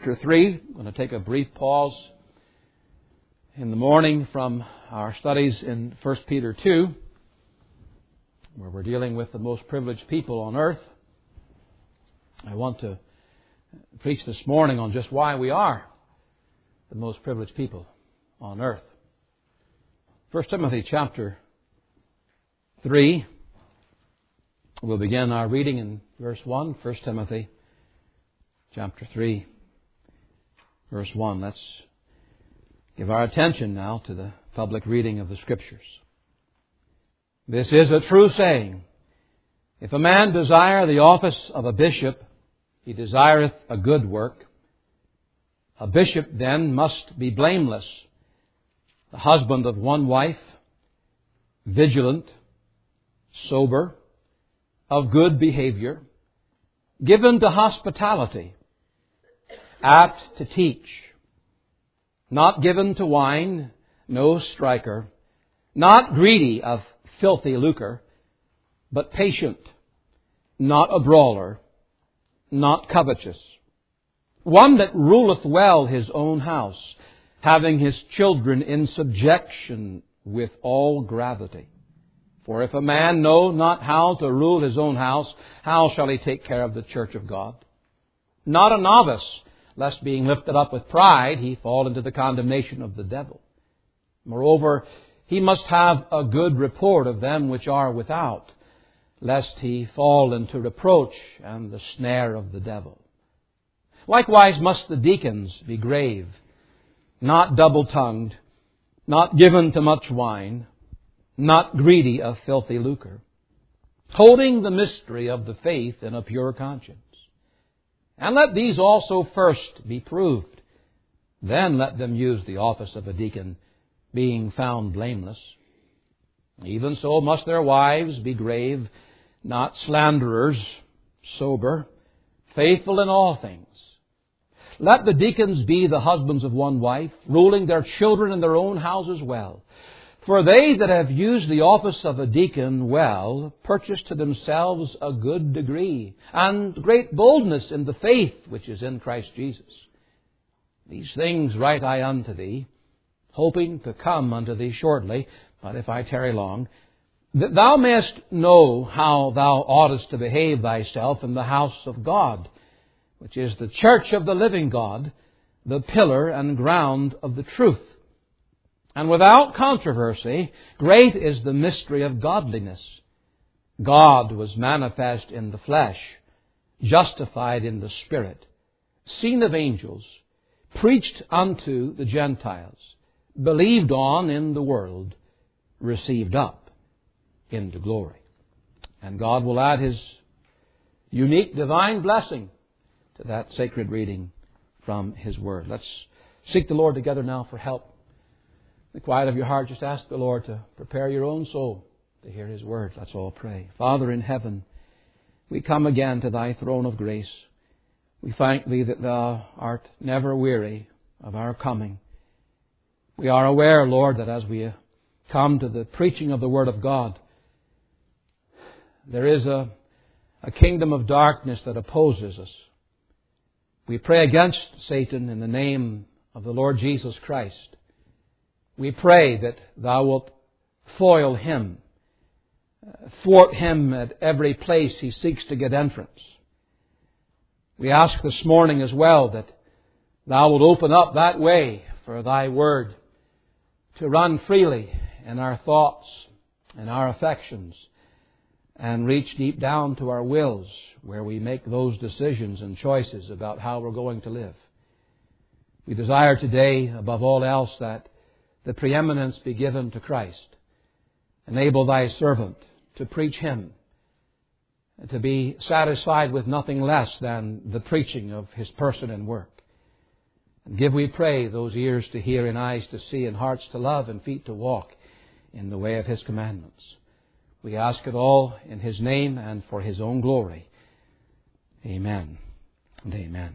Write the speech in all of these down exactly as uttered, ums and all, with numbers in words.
Chapter three. I'm going to take a brief pause in the morning from our studies in First Peter two, where we're dealing with the most privileged people on earth. I want to preach this morning on just why we are the most privileged people on earth. First Timothy chapter three. We'll begin our reading in verse one. First Timothy chapter three, verse one. Let's give our attention now to the public reading of the Scriptures. This is a true saying. If a man desire the office of a bishop, he desireth a good work. A bishop then must be blameless, the husband of one wife, vigilant, sober, of good behavior, given to hospitality, apt to teach, not given to wine, no striker, not greedy of filthy lucre, but patient, not a brawler, not covetous, one that ruleth well his own house, having his children in subjection with all gravity. For if a man know not how to rule his own house, how shall he take care of the church of God? Not a novice, lest being lifted up with pride, he fall into the condemnation of the devil. Moreover, he must have a good report of them which are without, lest he fall into reproach and the snare of the devil. Likewise must the deacons be grave, not double-tongued, not given to much wine, not greedy of filthy lucre, holding the mystery of the faith in a pure conscience. And let these also first be proved. Then let them use the office of a deacon, being found blameless. Even so must their wives be grave, not slanderers, sober, faithful in all things. Let the deacons be the husbands of one wife, ruling their children in their own houses well. For they that have used the office of a deacon well purchase to themselves a good degree and great boldness in the faith which is in Christ Jesus. These things write I unto thee, hoping to come unto thee shortly, but if I tarry long, that thou mayest know how thou oughtest to behave thyself in the house of God, which is the church of the living God, the pillar and ground of the truth. And without controversy, great is the mystery of godliness. God was manifest in the flesh, justified in the Spirit, seen of angels, preached unto the Gentiles, believed on in the world, received up into glory. And God will add His unique divine blessing to that sacred reading from His Word. Let's seek the Lord together now for help. In the quiet of your heart, just ask the Lord to prepare your own soul to hear His Word. Let's all pray. Father in heaven, we come again to Thy throne of grace. We thank Thee that Thou art never weary of our coming. We are aware, Lord, that as we come to the preaching of the Word of God, there is a, a kingdom of darkness that opposes us. We pray against Satan in the name of the Lord Jesus Christ. We pray that Thou wilt foil him, thwart him at every place he seeks to get entrance. We ask this morning as well that Thou wilt open up that way for Thy Word to run freely in our thoughts and our affections and reach deep down to our wills where we make those decisions and choices about how we're going to live. We desire today, above all else, that the preeminence be given to Christ. Enable Thy servant to preach Him, to be satisfied with nothing less than the preaching of His person and work. And give, we pray, those ears to hear and eyes to see and hearts to love and feet to walk in the way of His commandments. We ask it all in His name and for His own glory. Amen and amen.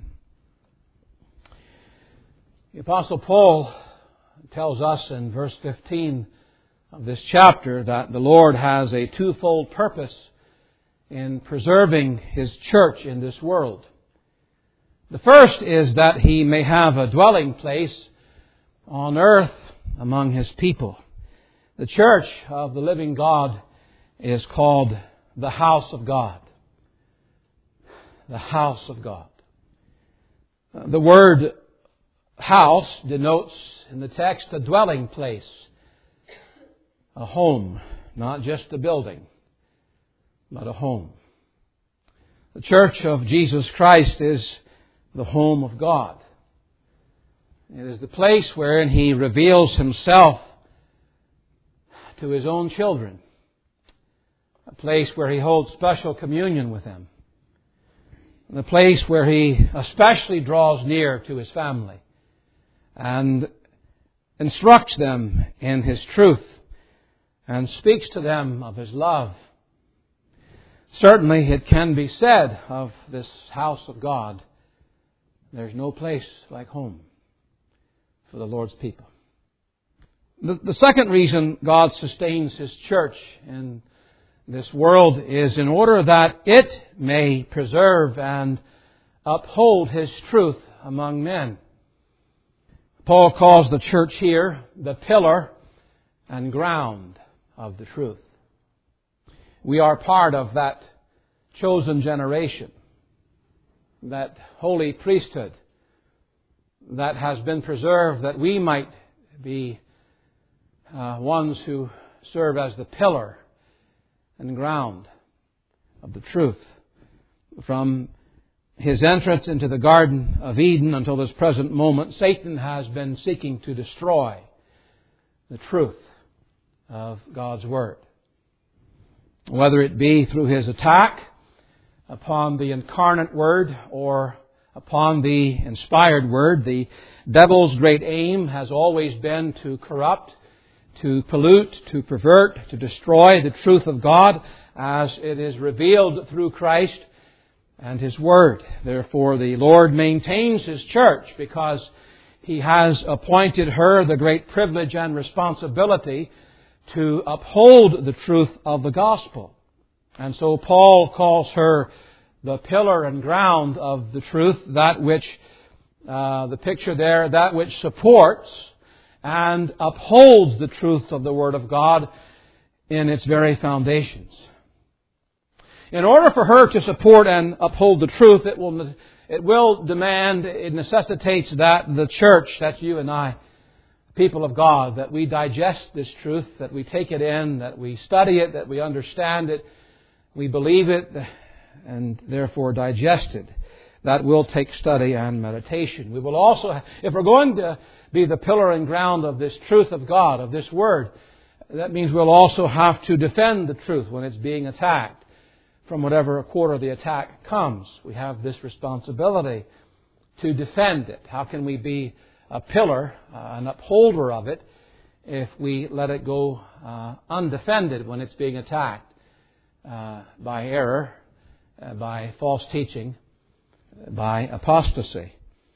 The Apostle Paul tells us in verse fifteen of this chapter that the Lord has a twofold purpose in preserving His church in this world. The first is that He may have a dwelling place on earth among His people. The church of the living God is called the house of God. The house of God. The word house denotes in the text a dwelling place, a home, not just a building, but a home. The church of Jesus Christ is the home of God. It is the place wherein He reveals Himself to His own children, a place where He holds special communion with them, the place where He especially draws near to His family and instructs them in His truth and speaks to them of His love. Certainly it can be said of this house of God, there's no place like home for the Lord's people. The, the second reason God sustains His church in this world is in order that it may preserve and uphold His truth among men. Paul calls the church here the pillar and ground of the truth. We are part of that chosen generation, that holy priesthood that has been preserved, that we might be uh, ones who serve as the pillar and ground of the truth. From His entrance into the Garden of Eden until this present moment, Satan has been seeking to destroy the truth of God's Word. Whether it be through his attack upon the incarnate Word or upon the inspired Word, the devil's great aim has always been to corrupt, to pollute, to pervert, to destroy the truth of God as it is revealed through Christ and His Word. Therefore, the Lord maintains His church because He has appointed her the great privilege and responsibility to uphold the truth of the gospel. And so Paul calls her the pillar and ground of the truth, that which, uh, the picture there, that which supports and upholds the truth of the Word of God in its very foundations. In order for her to support and uphold the truth, it will, it will demand, it necessitates that the church, that's you and I, people of God, that we digest this truth, that we take it in, that we study it, that we understand it, we believe it, and therefore digest it. That will take study and meditation. We will also, if we're going to be the pillar and ground of this truth of God, of this Word, that means we'll also have to defend the truth when it's being attacked. From whatever quarter the attack comes, we have this responsibility to defend it. How can we be a pillar, uh, an upholder of it, if we let it go uh, undefended when it's being attacked uh, by error, uh, by false teaching, by apostasy?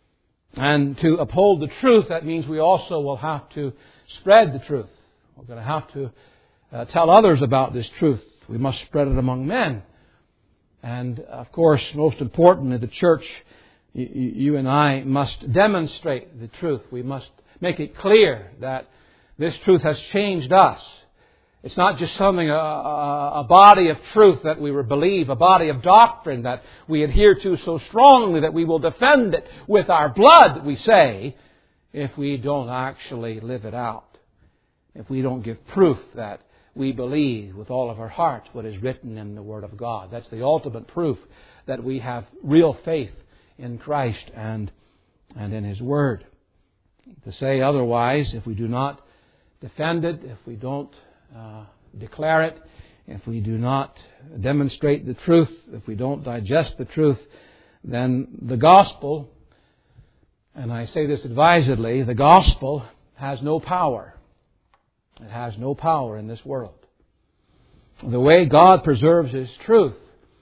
And to uphold the truth, that means we also will have to spread the truth. We're going to have to uh, tell others about this truth. We must spread it among men. And, of course, most importantly, the church, you, you and I must demonstrate the truth. We must make it clear that this truth has changed us. It's not just something, a, a, a body of truth that we believe, a body of doctrine that we adhere to so strongly that we will defend it with our blood, we say, if we don't actually live it out. If we don't give proof that we believe with all of our hearts what is written in the Word of God. That's the ultimate proof that we have real faith in Christ and, and in His Word. To say otherwise, if we do not defend it, if we don't uh, declare it, if we do not demonstrate the truth, if we don't digest the truth, then the gospel, and I say this advisedly, the gospel has no power. It has no power in this world. The way God preserves His truth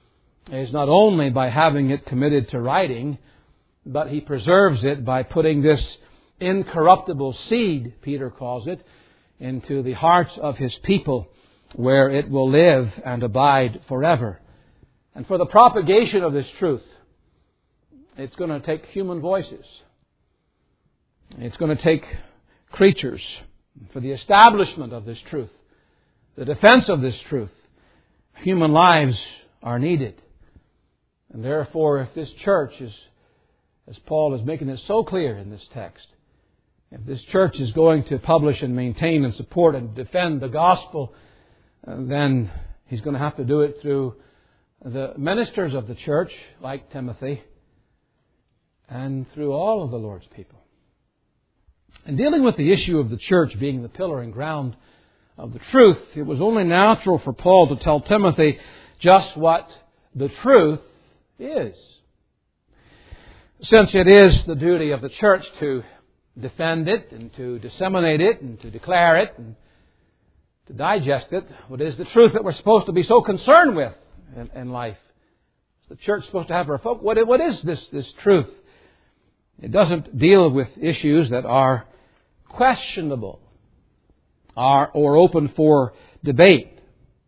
is not only by having it committed to writing, but He preserves it by putting this incorruptible seed, Peter calls it, into the hearts of His people, where it will live and abide forever. And for the propagation of this truth, it's going to take human voices. It's going to take creatures for the establishment of this truth, the defense of this truth. Human lives are needed. And therefore, if this church is, as Paul is making it so clear in this text, if this church is going to publish and maintain and support and defend the gospel, then he's going to have to do it through the ministers of the church, like Timothy, and through all of the Lord's people. In dealing with the issue of the church being the pillar and ground of the truth, it was only natural for Paul to tell Timothy just what the truth is. Since it is the duty of the church to defend it and to disseminate it and to declare it and to digest it, what is the truth that we're supposed to be so concerned with in, in life? The church is supposed to have her focus. What, what is this, this truth? It doesn't deal with issues that are questionable are, or open for debate.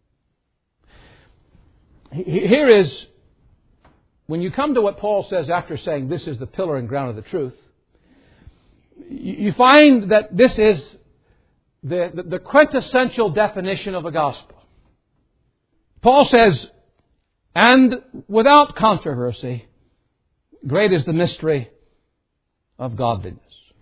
Here is, when you come to what Paul says after saying this is the pillar and ground of the truth, you find that this is the, the, the quintessential definition of the gospel. Paul says, and without controversy, great is the mystery of godliness.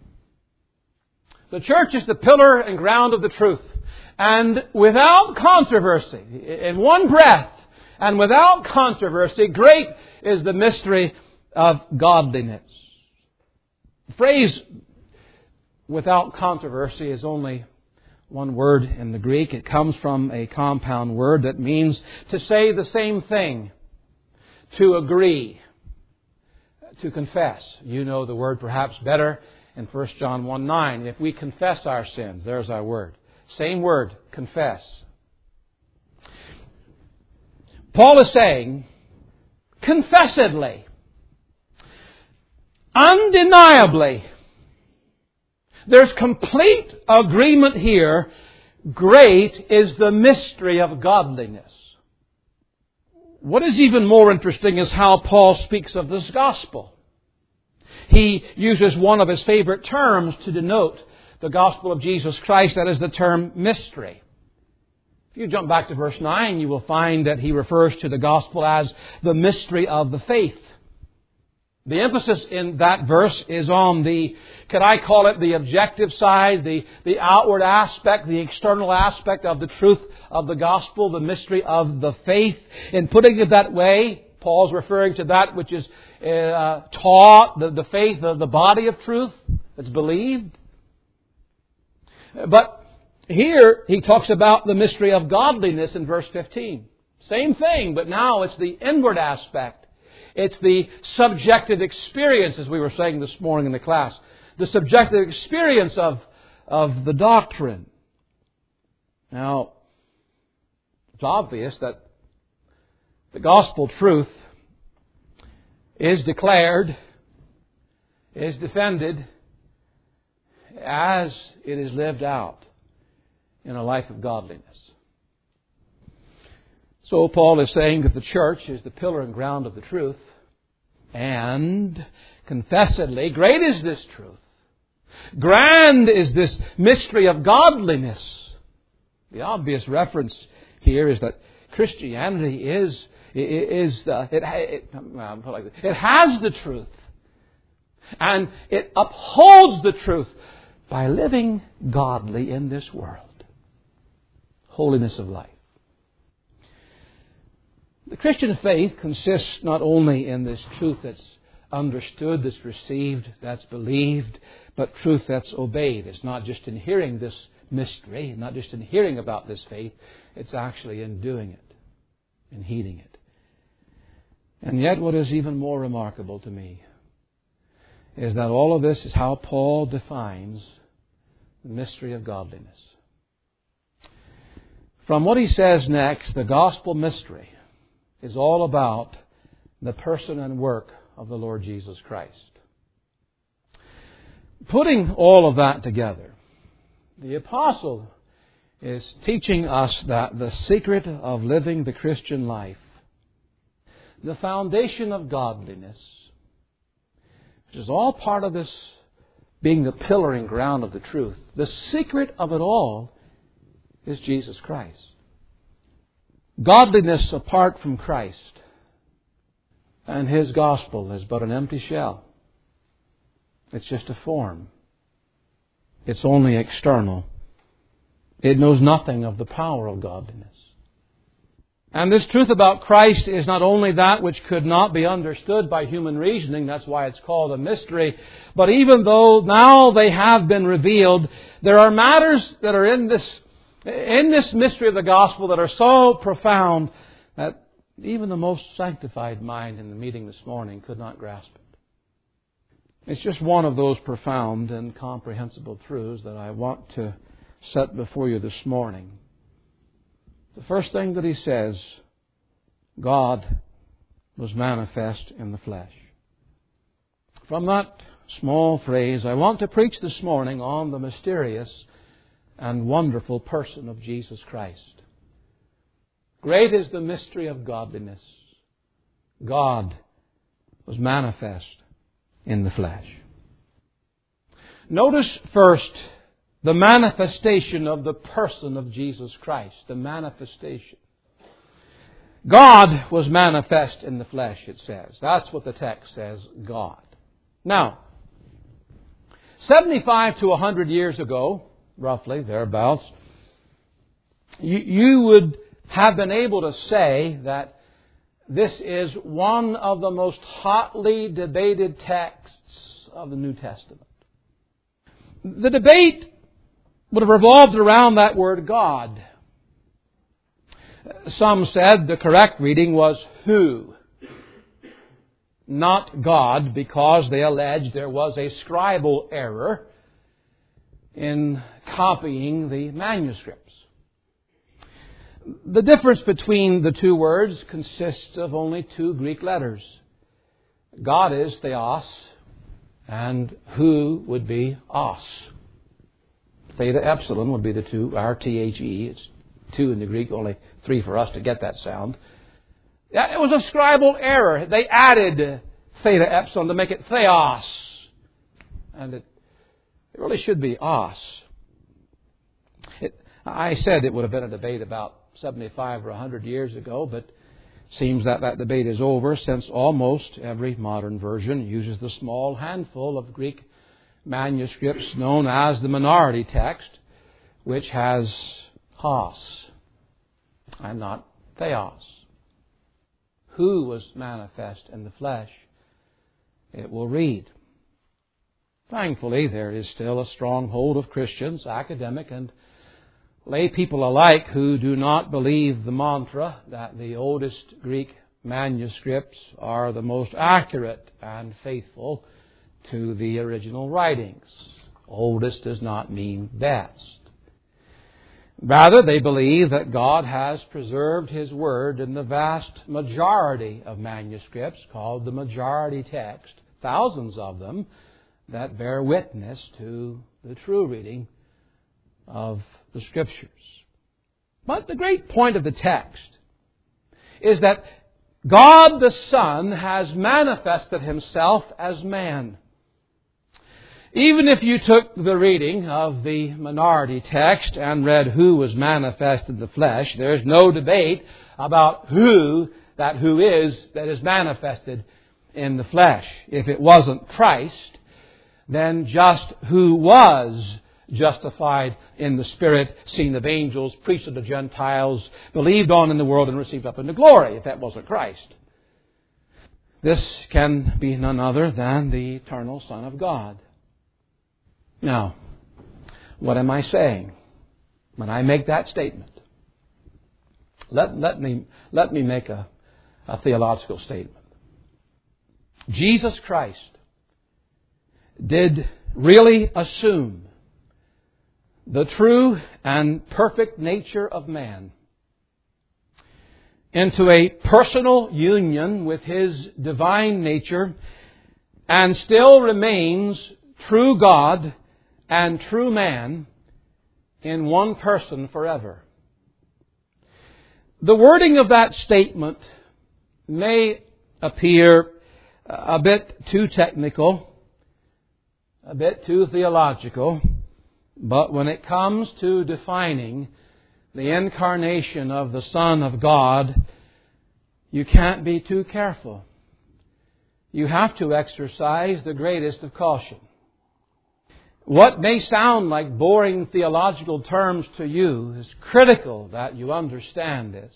The church is the pillar and ground of the truth. And without controversy, in one breath, and without controversy, great is the mystery of godliness. The phrase without controversy is only one word in the Greek. It comes from a compound word that means to say the same thing, to agree, to confess. You know the word perhaps better in First John one nine. If we confess our sins, there's our word. Same word, confess. Paul is saying, confessedly, undeniably, there's complete agreement here. Great is the mystery of godliness. What is even more interesting is how Paul speaks of this gospel. He uses one of his favorite terms to denote the gospel of Jesus Christ. That is the term mystery. If you jump back to verse nine, you will find that he refers to the gospel as the mystery of the faith. The emphasis in that verse is on the, could I call it the objective side, the, the outward aspect, the external aspect of the truth of the gospel, the mystery of the faith. In putting it that way, Paul's referring to that which is uh, taught, the, the faith, the, the body of truth that's believed. But here he talks about the mystery of godliness in verse fifteen. Same thing, but now it's the inward aspect. It's the subjective experience, as we were saying this morning in the class. The subjective experience of, of the doctrine. Now, it's obvious that the gospel truth is declared, is defended, as it is lived out in a life of godliness. So Paul is saying that the church is the pillar and ground of the truth. And confessedly, great is this truth. Grand is this mystery of godliness. The obvious reference here is that Christianity is, is the, it, it, well, put it like this. It has the truth. And it upholds the truth by living godly in this world. Holiness of life. The Christian faith consists not only in this truth that's understood, that's received, that's believed, but truth that's obeyed. It's not just in hearing this mystery, not just in hearing about this faith, it's actually in doing it, in heeding it. And yet what is even more remarkable to me is that all of this is how Paul defines the mystery of godliness. From what he says next, the gospel mystery is all about the person and work of the Lord Jesus Christ. Putting all of that together, the apostle is teaching us that the secret of living the Christian life, the foundation of godliness, which is all part of this being the pillar and ground of the truth. The secret of it all is Jesus Christ. Godliness apart from Christ and His gospel is but an empty shell. It's just a form. It's only external. It knows nothing of the power of godliness. And this truth about Christ is not only that which could not be understood by human reasoning, that's why it's called a mystery, but even though now they have been revealed, there are matters that are in this, in this mystery of the gospel that are so profound that even the most sanctified mind in the meeting this morning could not grasp it. It's just one of those profound and comprehensible truths that I want to set before you this morning. The first thing that he says, God was manifest in the flesh. From that small phrase, I want to preach this morning on the mysterious and wonderful person of Jesus Christ. Great is the mystery of godliness. God was manifest in the flesh. Notice first the manifestation of the person of Jesus Christ. The manifestation. God was manifest in the flesh, it says. That's what the text says, God. Now, seventy-five to one hundred years ago, roughly, thereabouts, you, you would have been able to say that this is one of the most hotly debated texts of the New Testament. The debate would have revolved around that word God. Some said the correct reading was who, not God, because they alleged there was a scribal error in copying the manuscripts. The difference between the two words consists of only two Greek letters. God is theos, and who would be os. Theta epsilon would be the two, R T H E. It's two in the Greek, only three for us to get that sound. It was a scribal error. They added theta epsilon to make it theos. And it, it really should be os. It, I said it would have been a debate about seventy-five or one hundred years ago, but it seems that that debate is over since almost every modern version uses the small handful of Greek manuscripts known as the minority text, which has hos and not theos. Who was manifest in the flesh? It will read. Thankfully, there is still a stronghold of Christians, academic and lay people alike, who do not believe the mantra that the oldest Greek manuscripts are the most accurate and faithful to the original writings. Oldest does not mean best. Rather, they believe that God has preserved His Word in the vast majority of manuscripts called the majority text, thousands of them, that bear witness to the true reading of the Scriptures. But the great point of the text is that God the Son has manifested Himself as man. Even if you took the reading of the minority text and read who was manifested in the flesh, there's no debate about who that who is that is manifested in the flesh. If it wasn't Christ, then just who was justified in the Spirit, seen of angels, preached to the Gentiles, believed on in the world, and received up into glory, if that wasn't Christ. This can be none other than the eternal Son of God. Now, what am I saying when I make that statement? Let, let me, let me make a, a theological statement. Jesus Christ did really assume the true and perfect nature of man into a personal union with His divine nature, and still remains true God and true man in one person forever. The wording of that statement may appear a bit too technical, a bit too theological, but when it comes to defining the incarnation of the Son of God, you can't be too careful. You have to exercise the greatest of caution. What may sound like boring theological terms to you is critical that you understand this.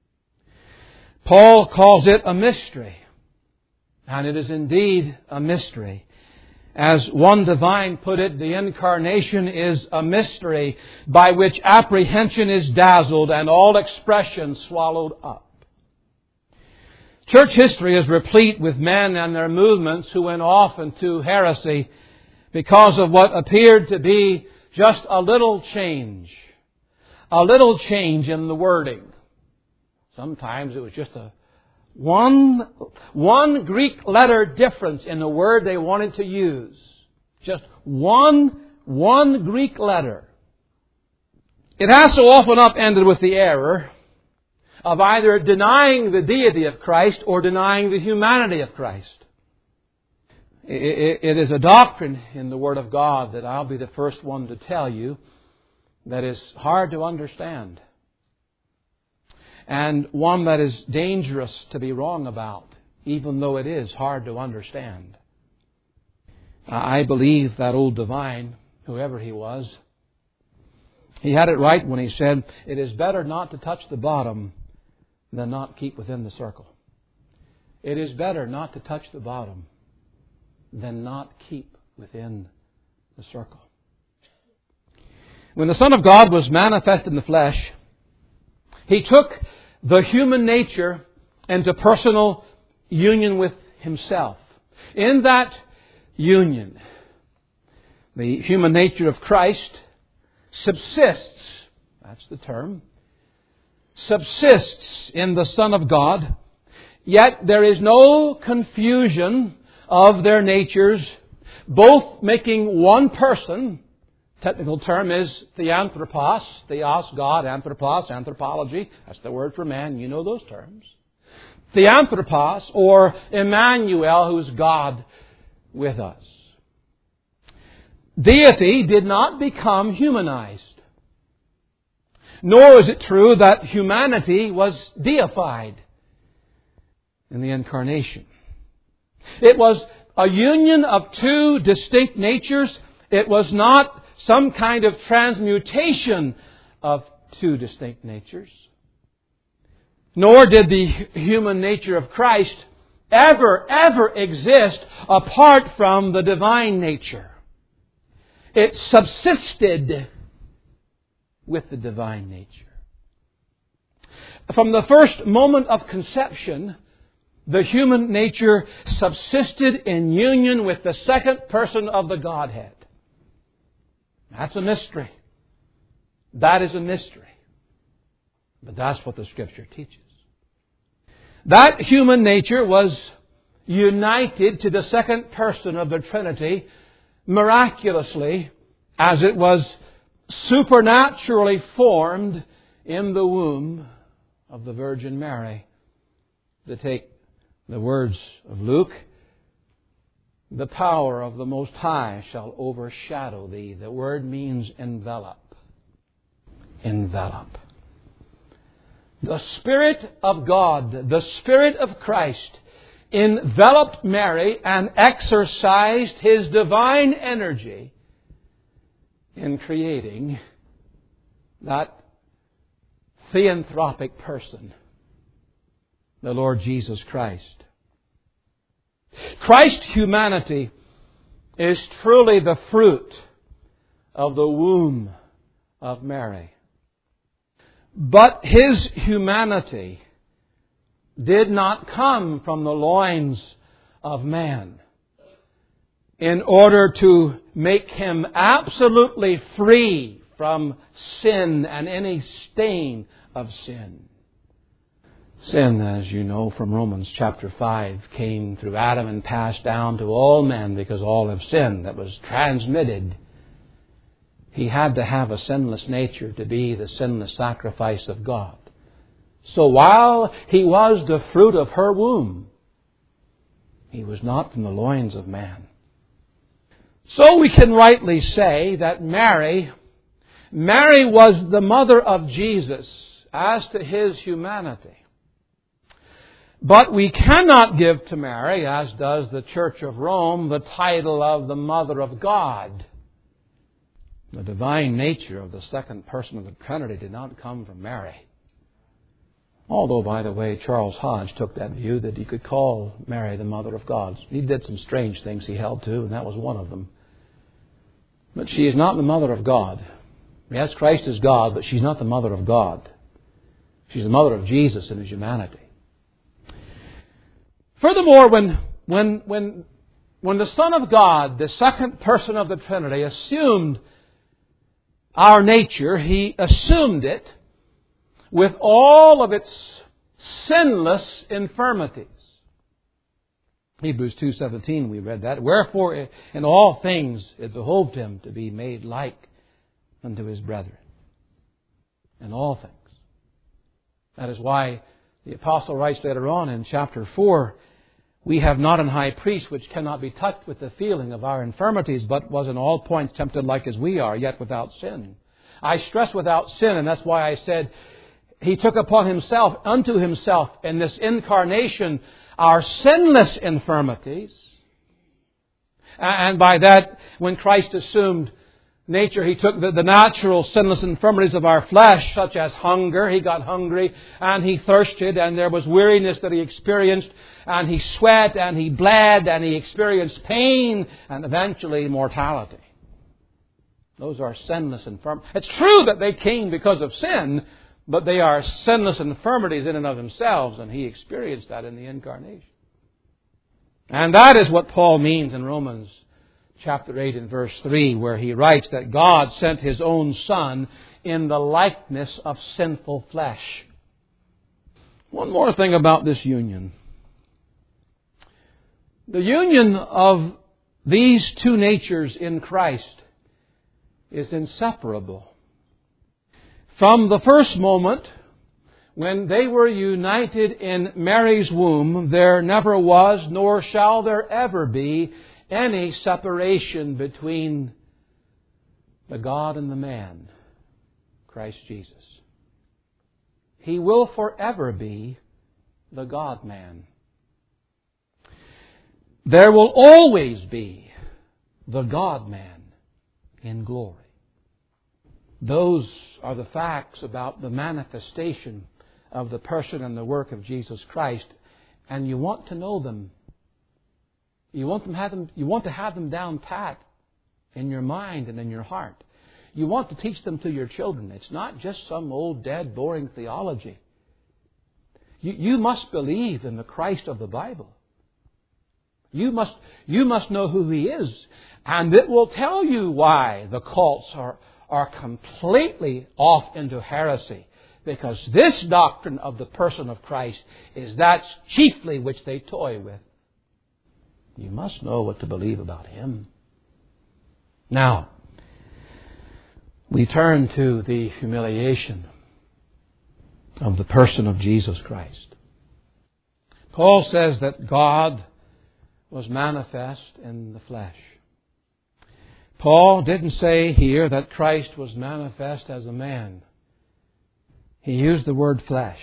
Paul calls it a mystery, and it is indeed a mystery. As one divine put it, the incarnation is a mystery by which apprehension is dazzled and all expression swallowed up. Church history is replete with men and their movements who went off into heresy because of what appeared to be just a little change. A little change in the wording. Sometimes it was just a one, one Greek letter difference in the word they wanted to use. Just one, one Greek letter. It has so often upended with the error of either denying the deity of Christ or denying the humanity of Christ. It is a doctrine in the Word of God that I'll be the first one to tell you that is hard to understand. And one that is dangerous to be wrong about, even though it is hard to understand. I believe that old divine, whoever he was, he had it right when he said, it is better not to touch the bottom than not keep within the circle. It is better not to touch the bottom than not keep within the circle. When the Son of God was manifest in the flesh, He took the human nature into personal union with Himself. In that union, the human nature of Christ subsists, that's the term, subsists in the Son of God, yet there is no confusion of their natures, both making one person. Technical term is theanthropos, theos, God, anthropos, anthropology. That's the word for man. You know those terms. Theanthropos, or Emmanuel, who's God with us. Deity did not become humanized. Nor is it true that humanity was deified in the incarnation. It was a union of two distinct natures. It was not some kind of transmutation of two distinct natures. Nor did the human nature of Christ ever, ever exist apart from the divine nature. It subsisted with the divine nature. From the first moment of conception, the human nature subsisted in union with the second person of the Godhead. That's a mystery. That is a mystery. But that's what the Scripture teaches. That human nature was united to the second person of the Trinity miraculously, as it was supernaturally formed in the womb of the Virgin Mary. To take the words of Luke, the power of the Most High shall overshadow thee. The word means envelop. Envelop. The Spirit of God, the Spirit of Christ, enveloped Mary and exercised His divine energy in creating that theanthropic person, the Lord Jesus Christ. Christ's humanity is truly the fruit of the womb of Mary. But His humanity did not come from the loins of man in order to make Him absolutely free from sin and any stain of sin. Sin, as you know from Romans chapter five, came through Adam and passed down to all men because all have sinned. That was transmitted. He had to have a sinless nature to be the sinless sacrifice of God. So while He was the fruit of her womb, He was not from the loins of man. So we can rightly say that Mary, Mary was the mother of Jesus as to His humanity. But we cannot give to Mary, as does the Church of Rome, the title of the Mother of God. The divine nature of the second person of the Trinity did not come from Mary. Although, by the way, Charles Hodge took that view that you could call Mary the Mother of God. He did some strange things he held to, and that was one of them. But she is not the Mother of God. Yes, Christ is God, but she's not the Mother of God. She's the Mother of Jesus in His humanity. Furthermore, when, when, when, when the Son of God, the second person of the Trinity, assumed our nature, He assumed it with all of its sinless infirmities. Hebrews two seventeen, we read that. Wherefore in all things it behoved Him to be made like unto His brethren. In all things. That is why the Apostle writes later on in chapter four, we have not an high priest which cannot be touched with the feeling of our infirmities, but was in all points tempted like as we are, yet without sin. I stress without sin, and that's why I said He took upon Himself, unto Himself, in this incarnation, our sinless infirmities. And by that, when Christ assumed nature, He took the, the natural sinless infirmities of our flesh, such as hunger. He got hungry and He thirsted, and there was weariness that He experienced, and He sweat and He bled and He experienced pain and eventually mortality. Those are sinless infirmities. It's true that they came because of sin, but they are sinless infirmities in and of themselves, and He experienced that in the incarnation. And that is what Paul means in Romans chapter eight and verse three, where he writes that God sent His own Son in the likeness of sinful flesh. One more thing about this union. The union of these two natures in Christ is inseparable. From the first moment when they were united in Mary's womb, there never was, nor shall there ever be, any separation between the God and the man, Christ Jesus. He will forever be the God-man. There will always be the God-man in glory. Those are the facts about the manifestation of the person and the work of Jesus Christ, and you want to know them. You want them have them. You want to have them down pat in your mind and in your heart. You want to teach them to your children. It's not just some old, dead, boring theology. You, you must believe in the Christ of the Bible. You must, you must know who He is, and it will tell you why the cults are are completely off into heresy. Because this doctrine of the person of Christ is that chiefly which they toy with. You must know what to believe about Him. Now, we turn to the humiliation of the person of Jesus Christ. Paul says that God was manifest in the flesh. Paul didn't say here that Christ was manifest as a man. He used the word flesh.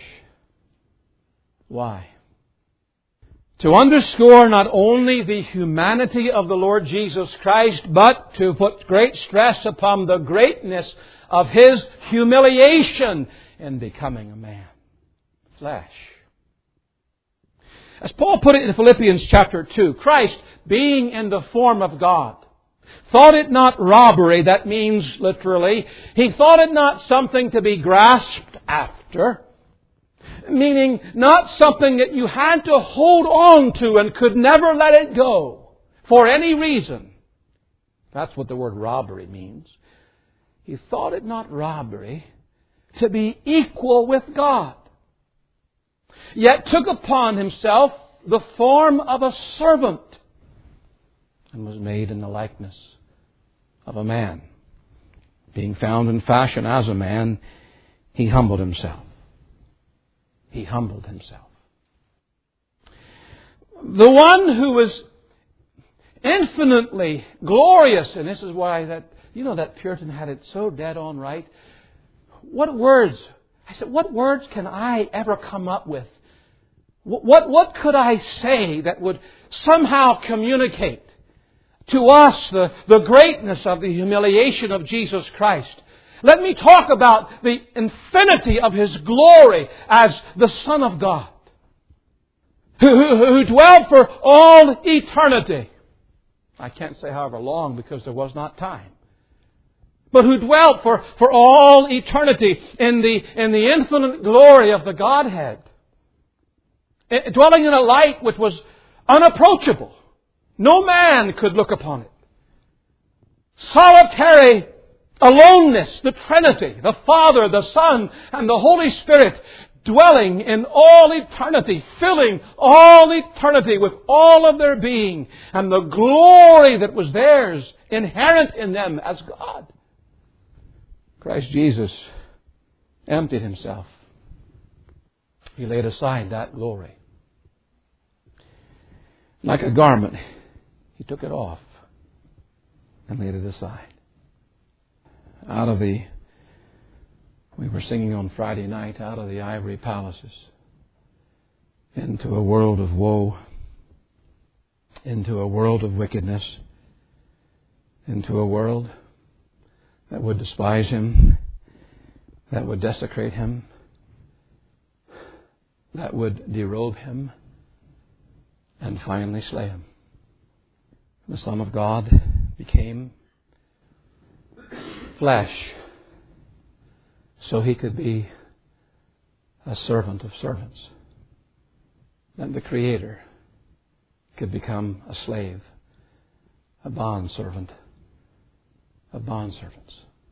Why? To underscore not only the humanity of the Lord Jesus Christ, but to put great stress upon the greatness of His humiliation in becoming a man. Flesh. As Paul put it in Philippians chapter two, Christ, being in the form of God, thought it not robbery, that means literally, He thought it not something to be grasped after, meaning not something that you had to hold on to and could never let it go for any reason. That's what the word robbery means. He thought it not robbery to be equal with God, yet took upon Himself the form of a servant, and was made in the likeness of a man. Being found in fashion as a man, He humbled Himself. He humbled Himself. The one who was infinitely glorious. And this is why that, you know, that Puritan had it so dead on right. What words, I said, what words can I ever come up with? What, what, what could I say that would somehow communicate to us the, the greatness of the humiliation of Jesus Christ? Let me talk about the infinity of His glory as the Son of God, who, who, who dwelt for all eternity. I can't say however long because there was not time. But who dwelt for, for all eternity in the, in the infinite glory of the Godhead. Dwelling in a light which was unapproachable. No man could look upon it. Solitary aloneness, the Trinity, the Father, the Son, and the Holy Spirit dwelling in all eternity, filling all eternity with all of their being and the glory that was theirs, inherent in them as God. Christ Jesus emptied Himself. He laid aside that glory. Like a garment, He took it off and laid it aside. Out of the, we were singing on Friday night, out of the ivory palaces, into a world of woe, into a world of wickedness, into a world that would despise Him, that would desecrate Him, that would derobe Him, and finally slay Him. The Son of God became flesh so He could be a servant of servants. That the Creator could become a slave, a bondservant of bondservants.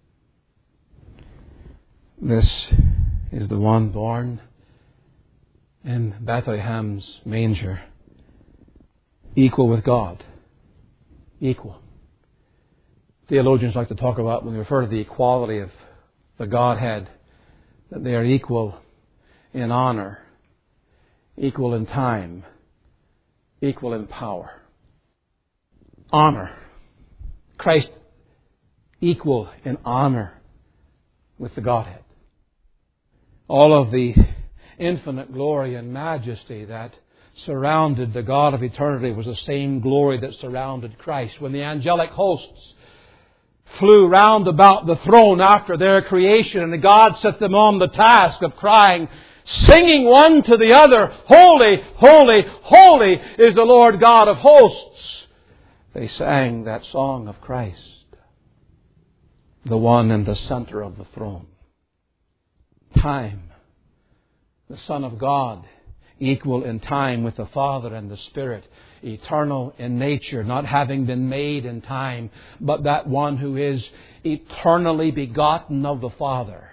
This is the one born in Bethlehem's manger, equal with God. Equal. Theologians like to talk about, when they refer to the equality of the Godhead, that they are equal in honor, equal in time, equal in power. Honor. Christ equal in honor with the Godhead. All of the infinite glory and majesty that surrounded the God of eternity was the same glory that surrounded Christ. When the angelic hosts flew round about the throne after their creation, and God set them on the task of crying, singing one to the other, Holy, holy, holy is the Lord God of hosts. They sang that song of Christ, the one in the center of the throne. Time, the Son of God, equal in time with the Father and the Spirit, eternal in nature, not having been made in time, but that one who is eternally begotten of the Father.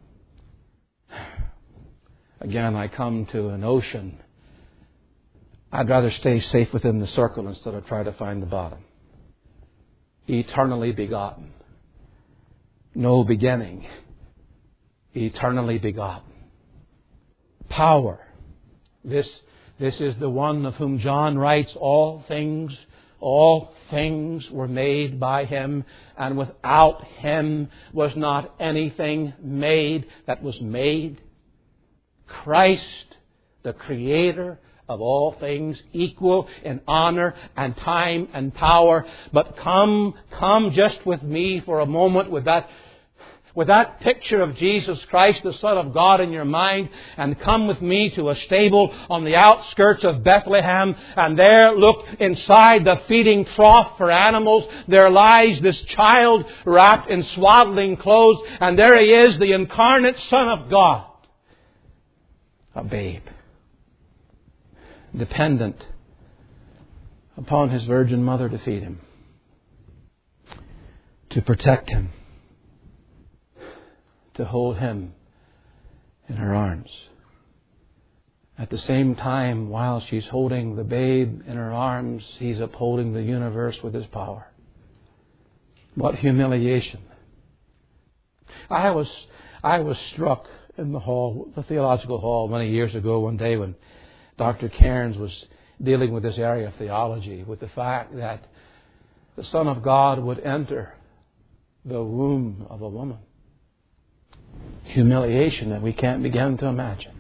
Again, I come to an ocean. I'd rather stay safe within the circle instead of try to find the bottom. Eternally begotten. No beginning. Eternally begotten. Power. This, this is the one of whom John writes, all things, all things were made by Him, and without Him was not anything made that was made. Christ, the Creator of all things, equal in honor and time and power. But come, come just with me for a moment with that With that picture of Jesus Christ, the Son of God, in your mind, and come with me to a stable on the outskirts of Bethlehem, and there, look inside the feeding trough for animals. There lies this child wrapped in swaddling clothes, and there He is, the incarnate Son of God. A babe. Dependent upon His Virgin Mother to feed Him, to protect Him, to hold Him in her arms. At the same time, while she's holding the babe in her arms, He's upholding the universe with His power. What humiliation. I was, I was struck in the hall, the theological hall, many years ago one day when Doctor Cairns was dealing with this area of theology, with the fact that the Son of God would enter the womb of a woman. Humiliation that we can't begin to imagine.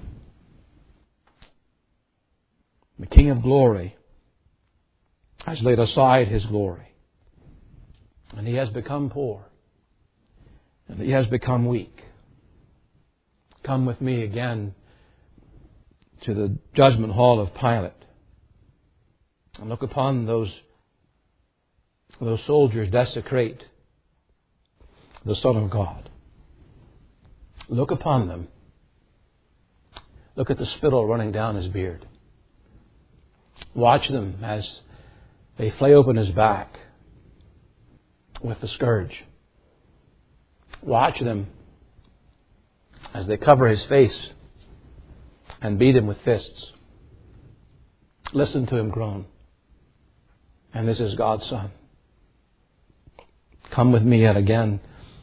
The King of glory has laid aside His glory. And He has become poor. And He has become weak. Come with me again to the judgment hall of Pilate. And look upon those, those soldiers desecrate the Son of God. Look upon them. Look at the spittle running down His beard. Watch them as they flay open His back with the scourge. Watch them as they cover His face and beat Him with fists. Listen to Him groan. And this is God's Son. Come with me yet again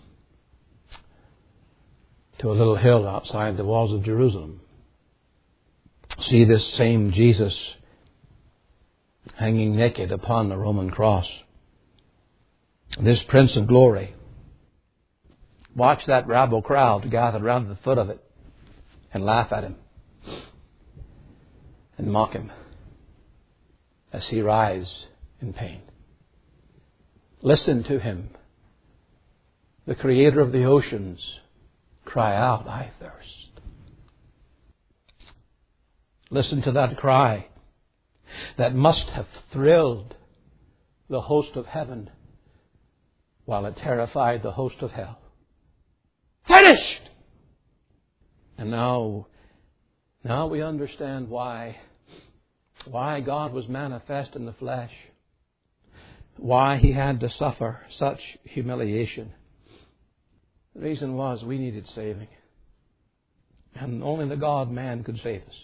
to a little hill outside the walls of Jerusalem. See this same Jesus hanging naked upon the Roman cross. This Prince of Glory. Watch that rabble crowd gathered around the foot of it and laugh at Him and mock Him as He writhes in pain. Listen to Him, the Creator of the oceans, cry out, I thirst. Listen to that cry that must have thrilled the host of heaven while it terrified the host of hell. Finished! And now, now we understand why, why God was manifest in the flesh, why He had to suffer such humiliation. The reason was we needed saving. And only the God-man could save us.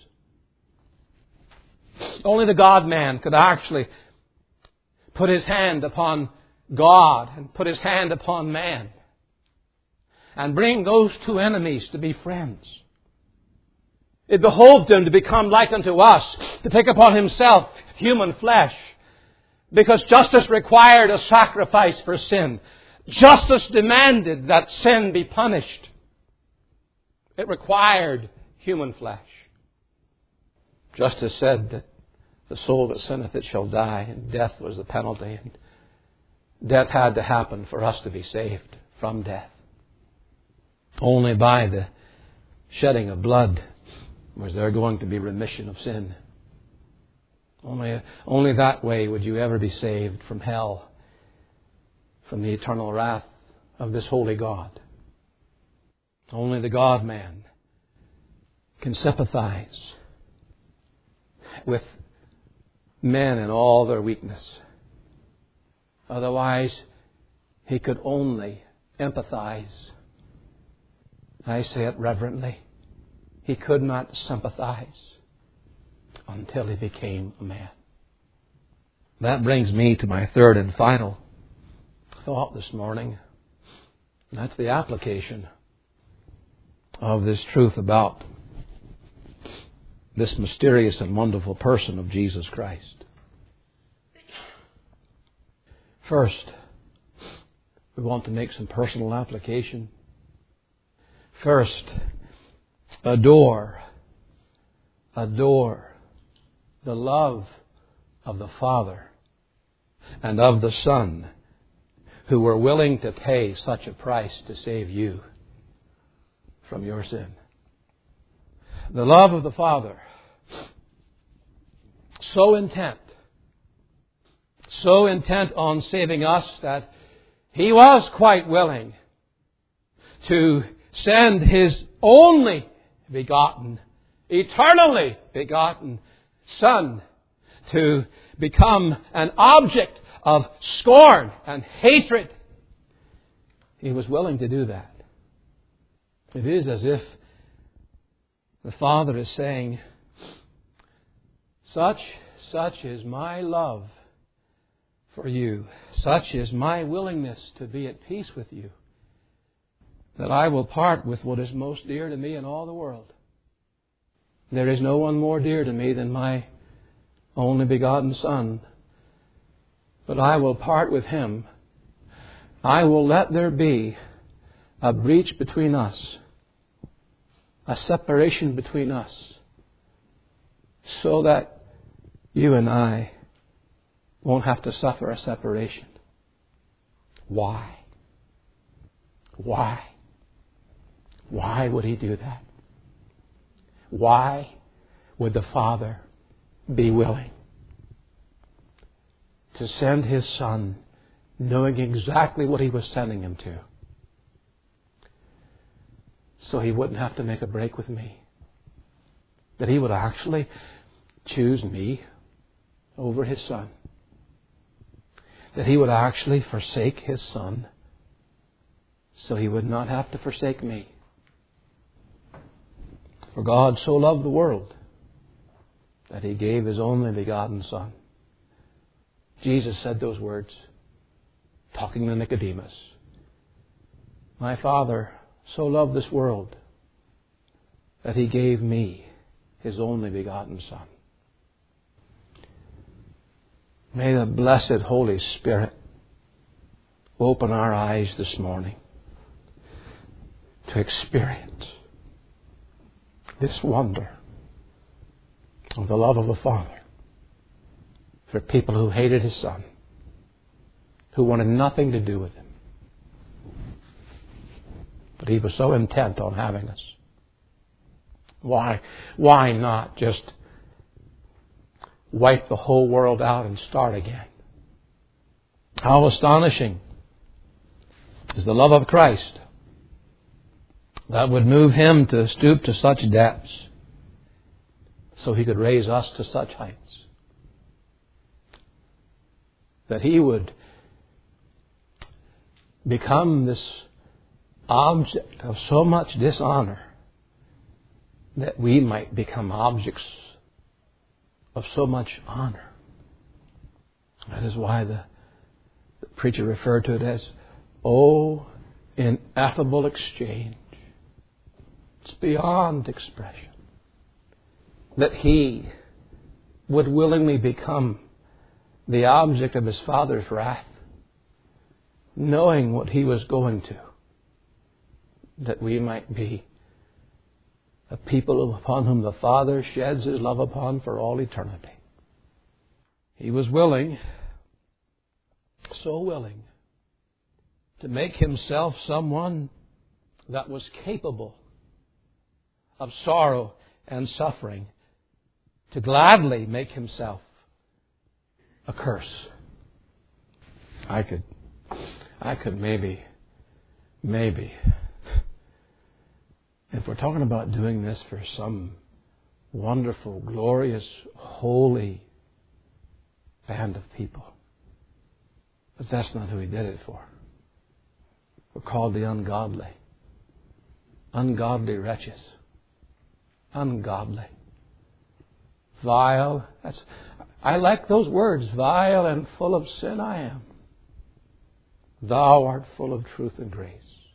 Only the God-man could actually put His hand upon God and put His hand upon man and bring those two enemies to be friends. It behoved Him to become like unto us, to take upon Himself human flesh, because justice required a sacrifice for sin. Justice demanded that sin be punished. It required human flesh. Justice said that the soul that sinneth it shall die, and death was the penalty. And death had to happen for us to be saved from death. Only by the shedding of blood was there going to be remission of sin. Only, only that way would you ever be saved from hell, from the eternal wrath of this holy God. Only the God-man can sympathize with men in all their weakness. Otherwise, he could only empathize. I say it reverently. He could not sympathize until He became a man. That brings me to my third and final thought this morning. And that's the application of this truth about this mysterious and wonderful person of Jesus Christ. First, we want to make some personal application. First, adore, adore the love of the Father and of the Son, who were willing to pay such a price to save you from your sin. The love of the Father, so intent, so intent on saving us that He was quite willing to send His only begotten, eternally begotten Son to become an object of scorn and hatred. He was willing to do that. It is as if the Father is saying, such, such is my love for you. Such is my willingness to be at peace with you, that I will part with what is most dear to me in all the world. There is no one more dear to me than my only begotten Son, but I will part with him. I will let there be a breach between us, a separation between us, so that you and I won't have to suffer a separation. Why? Why? Why would he do that? Why would the Father be willing to send his Son, knowing exactly what he was sending him to, so he wouldn't have to make a break with me? That he would actually choose me over his Son. That he would actually forsake his Son so he would not have to forsake me. For God so loved the world that he gave his only begotten Son. Jesus said those words, talking to Nicodemus. My Father so loved this world that he gave me his only begotten Son. May the blessed Holy Spirit open our eyes this morning to experience this wonder of the love of the Father for people who hated his Son, who wanted nothing to do with him. But he was so intent on having us. Why, why not just wipe the whole world out and start again? How astonishing is the love of Christ that would move him to stoop to such depths so he could raise us to such heights. That he would become this object of so much dishonor that we might become objects of so much honor. That is why the, the preacher referred to it as, oh, ineffable exchange. It's beyond expression. That he would willingly become the object of his Father's wrath, knowing what he was going to, that we might be a people upon whom the Father sheds his love upon for all eternity. He was willing, so willing, to make himself someone that was capable of sorrow and suffering, to gladly make himself a curse. I could, I could maybe, maybe, if we're talking about doing this for some wonderful, glorious, holy band of people, but that's not who he did it for. We're called the ungodly. Ungodly wretches. Ungodly. Vile. That's, I like those words. Vile and full of sin I am. Thou art full of truth and grace.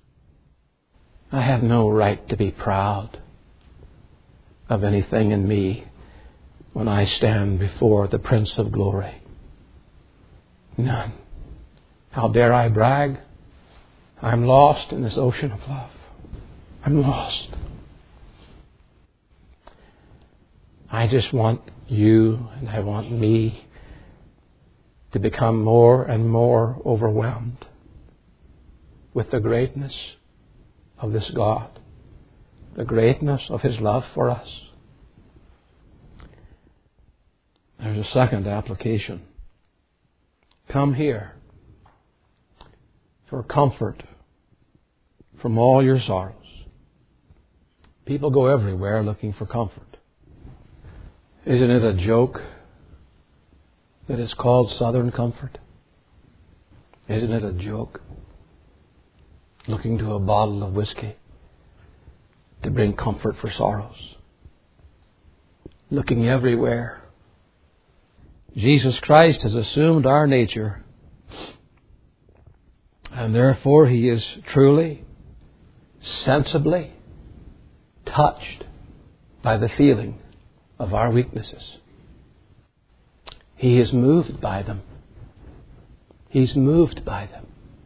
I have no right to be proud of anything in me when I stand before the Prince of Glory. None. How dare I brag? I'm lost in this ocean of love. I'm lost. I just want you and I want me to become more and more overwhelmed with the greatness of this God, the greatness of his love for us. There's a second application. Come here for comfort from all your sorrows. People go everywhere looking for comfort. Isn't it a joke that it's called Southern comfort? Isn't it a joke? Looking to a bottle of whiskey to bring comfort for sorrows. Looking everywhere. Jesus Christ has assumed our nature, and therefore he is truly, sensibly touched by the feeling of our weaknesses. He is moved by them. He's moved by them.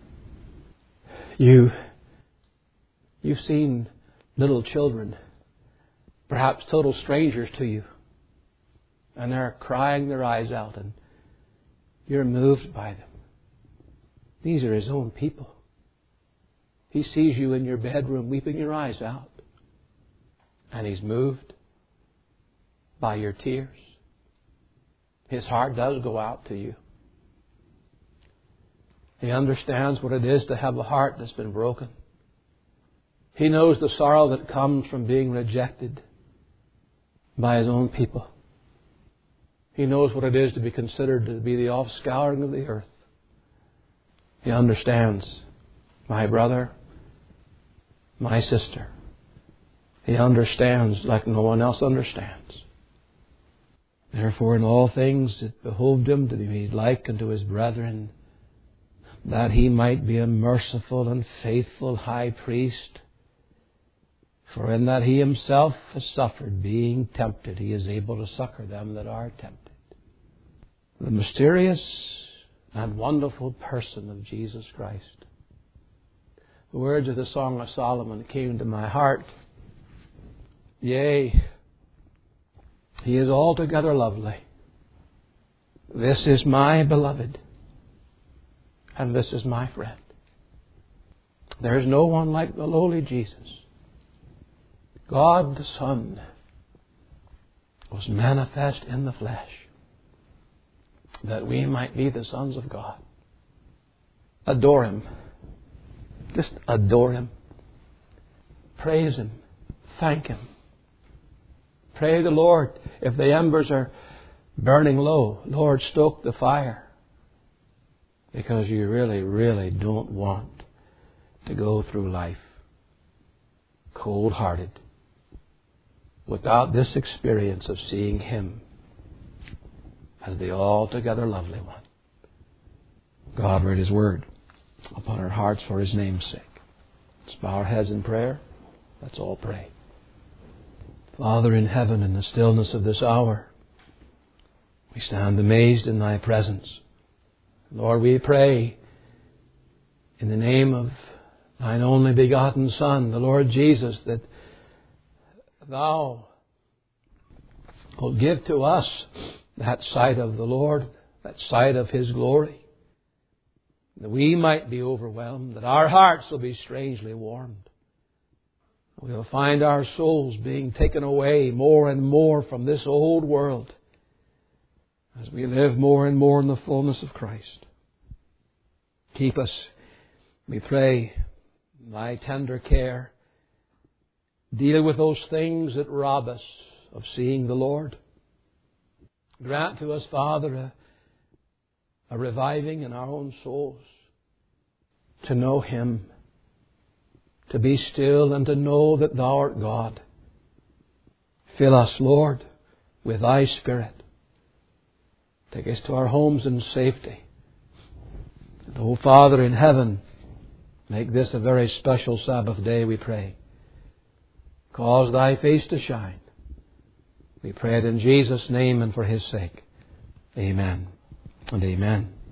You, you've seen little children, perhaps total strangers to you, and they're crying their eyes out, and you're moved by them. These are His own people. He sees you in your bedroom weeping your eyes out, and He's moved by your tears. His heart does go out to you. He understands what it is to have a heart that's been broken. He knows the sorrow that comes from being rejected by His own people. He knows what it is to be considered to be the offscouring of the earth. He understands, my brother, my sister. He understands like no one else understands. Therefore, in all things it behoved Him to be made like unto His brethren, that He might be a merciful and faithful high priest. For in that He Himself has suffered, being tempted, He is able to succor them that are tempted. The mysterious and wonderful person of Jesus Christ. The words of the Song of Solomon came to my heart. Yea, He is altogether lovely. This is my beloved, and this is my friend. There is no one like the lowly Jesus. God the Son was manifest in the flesh, that we might be the sons of God. Adore Him. Just adore Him. Praise Him. Thank Him. Pray the Lord. If the embers are burning low, Lord, stoke the fire. Because you really, really don't want to go through life cold-hearted without this experience of seeing Him as the altogether lovely one. God read His Word upon our hearts for His name's sake. Let's bow our heads in prayer. Let's all pray. Father in heaven, in the stillness of this hour, we stand amazed in Thy presence. Lord, we pray in the name of Thine only begotten Son, the Lord Jesus, that Thou wilt give to us that sight of the Lord, that sight of His glory, that we might be overwhelmed, that our hearts will be strangely warmed. We'll find our souls being taken away more and more from this old world as we live more and more in the fullness of Christ. Keep us, we pray, in Thy tender care. Deal with those things that rob us of seeing the Lord. Grant to us, Father, a, a reviving in our own souls to know Him, to be still and to know that Thou art God. Fill us, Lord, with Thy Spirit. Take us to our homes in safety. And, O Father in heaven, make this a very special Sabbath day, we pray. Cause Thy face to shine. We pray it in Jesus' name and for His sake. Amen and amen.